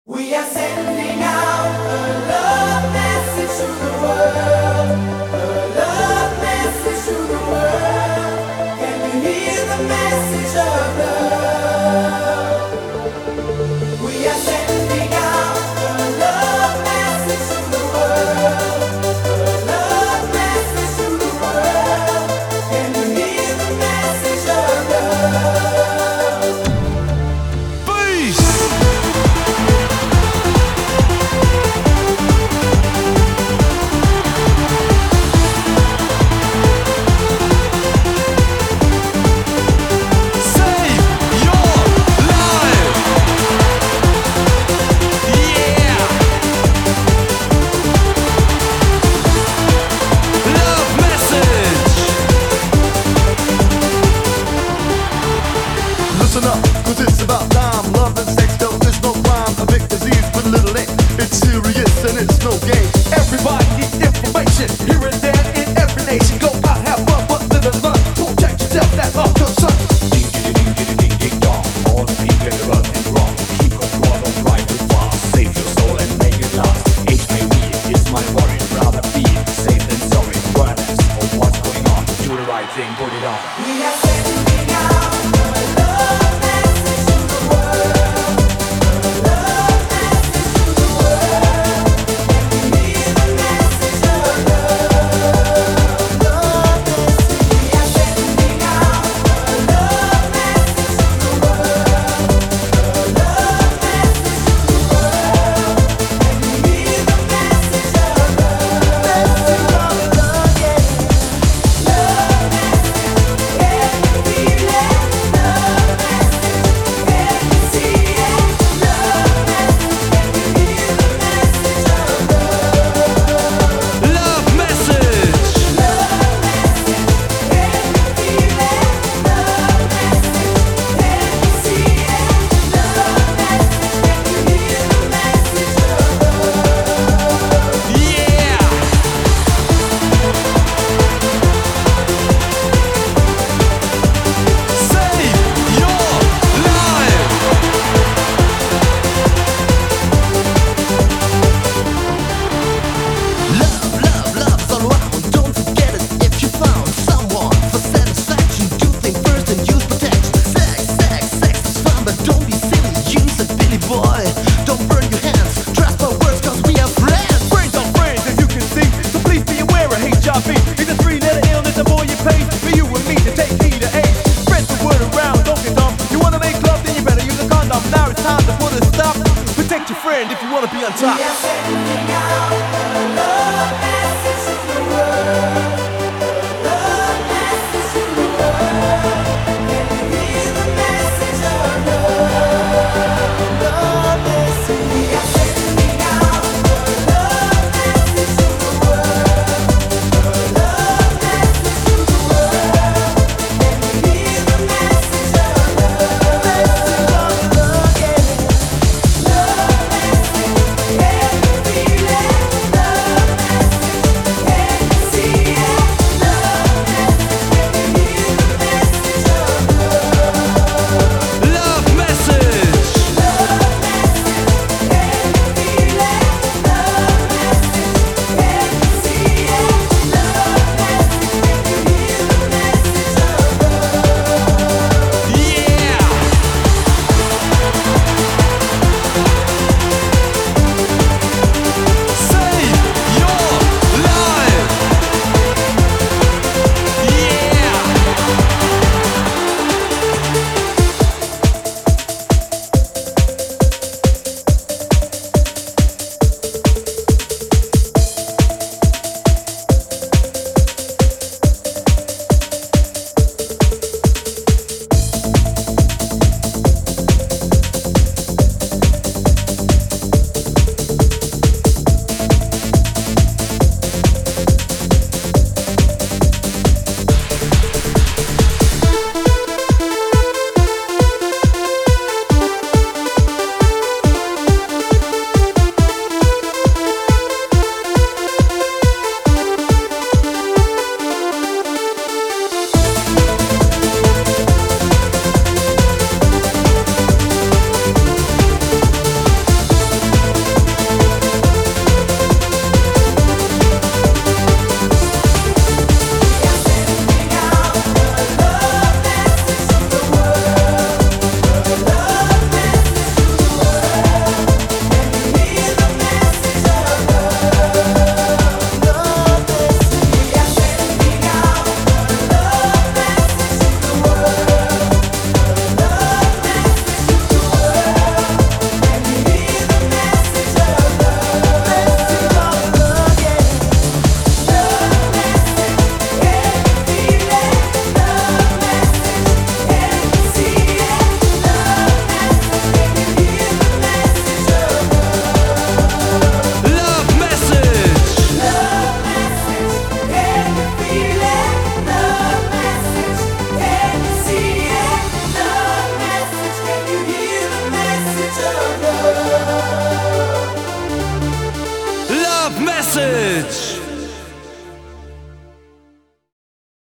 We are sending out a love message to the world. A love message to the world. Can you hear the message of love? We are sending out a love message to the world. A love message to the world. Can you hear the message of love? Peace! Listen up, cause it's about time. Love and sex, though there's no crime. A big disease with little ink. It's serious and it's no game. Everybody needs information. Here and there in every nation. Go out, have fun, but live and learn. Protect yourself, that's our concern. Ding ding ding ding ding dong. All the people run and wrong. Keep control of right and fast. Save your soul and make it last. HIV is my worry. Rather be safe than sorry. Awareness of what's going on. Do the right thing, put it on. We are sending out a love message to the world. A love message to the world. Can you hear the message of love? Love message. We are sending out a love message to the world. A love message to the world. Can you hear the message of love? Message of love, yeah. Love message. Can you feel it? Love message. Can you see it? Love message. Can you hear the message of love? Love message! Love message. Can you feel it? Love message. Can you see it? Love message. Can you hear the message of love? Yeah! Save your life! Love's all around. Don't forget it if you found someone for satisfaction. Do think first and use protection. Sex is fun, but don't be silly. Use it, Billy boy. Don't burn your hands. Trust my words, cause we are friends. Friends are friends, as you can see. So please be aware of HIV. It's a three-letter illness, the more you pay. For you and me to take heed of AIDS. Spread the word around, don't get dumb. You wanna make love, then you better use a condom. Now it's time to put a stop. Protect your friend if you wanna be on top. We are sending out a love message to the world. A love message to the world. Can you hear the message of love? Love message. We are sending out a love message to the world. A love message to the world. Can you hear the message of love? Message of love, yeah. Love message. Can you feel it? Love message. Can you see it? Love Message.